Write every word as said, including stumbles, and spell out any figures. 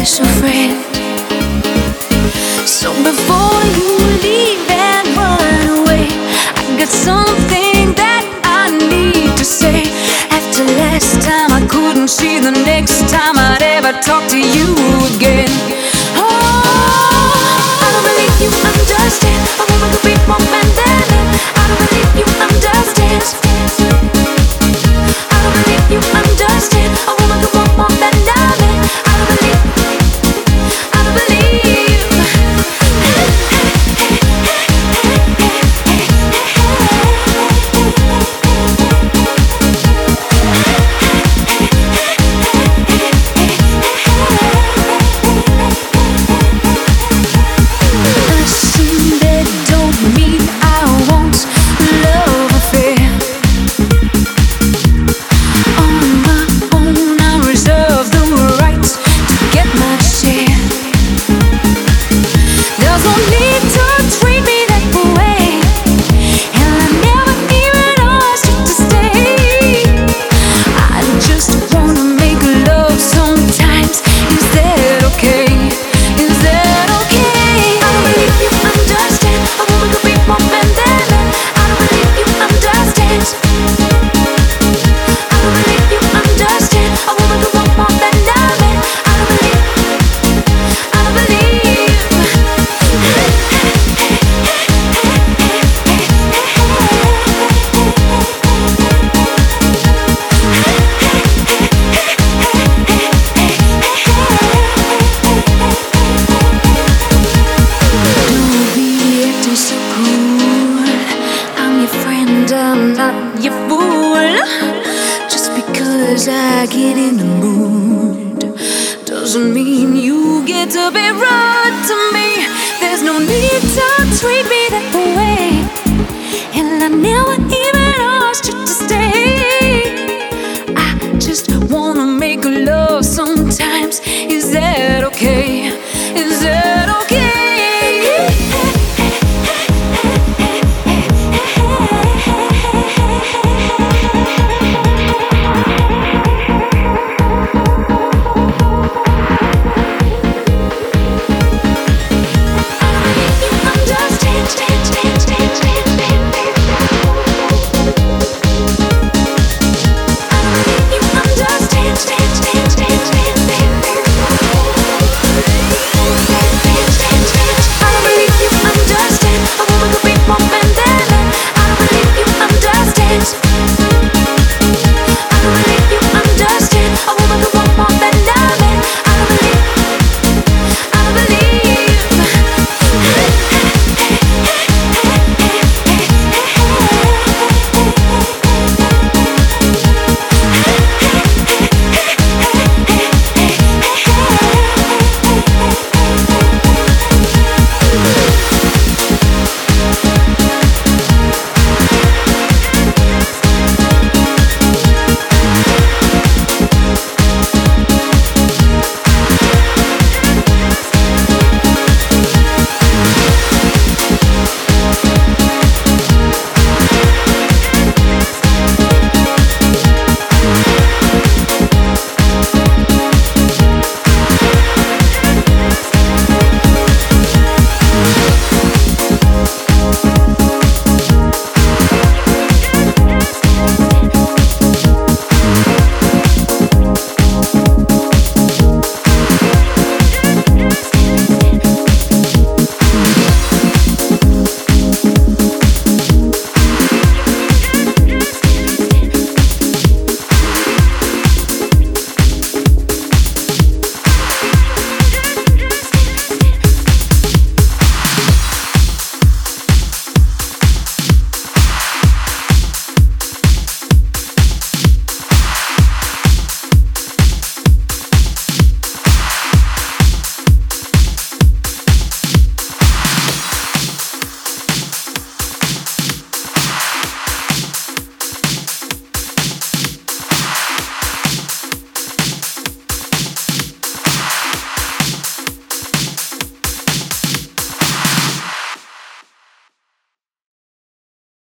special friend. So before you leave and run away, I got something that I need to say. After last time I couldn't see the next time I'd ever talk to you again. Oh, I don't believe you understand. A woman could be more man than man. I don't believe you understand. I don't believe you understand. A woman could want more than a man. I don't believe. I don't believe. Listen, that don't mean I won't love affair. On my own, I reserve the right to get my share. There's no need to treat me that way, and I never even asked you to stay. I just wanna make love sometimes. Is that okay? Is that okay? I don't believe you understand. A woman could be more man than man. I don't believe you understand. I don't believe you understand. A woman could want more than a man. I don't believe. I don't believe. Don't be acting so cool. I'm your friend, I'm not your fool. Just because I get in the mood doesn't mean you get to be right.